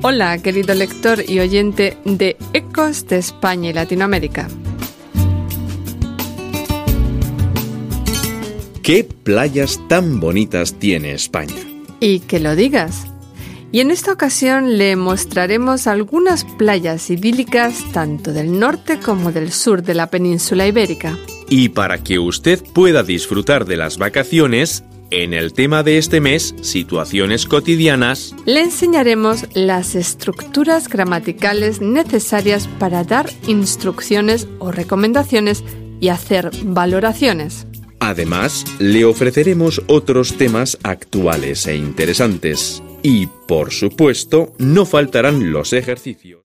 Hola, querido lector y oyente de Ecos de España y Latinoamérica. ¿Qué playas tan bonitas tiene España? Y que lo digas. Y en esta ocasión le mostraremos algunas playas idílicas tanto del norte como del sur de la península ibérica. Y para que usted pueda disfrutar de las vacaciones, en el tema de este mes, situaciones cotidianas, le enseñaremos las estructuras gramaticales necesarias para dar instrucciones o recomendaciones y hacer valoraciones. Además, le ofreceremos otros temas actuales e interesantes. Y, por supuesto, no faltarán los ejercicios.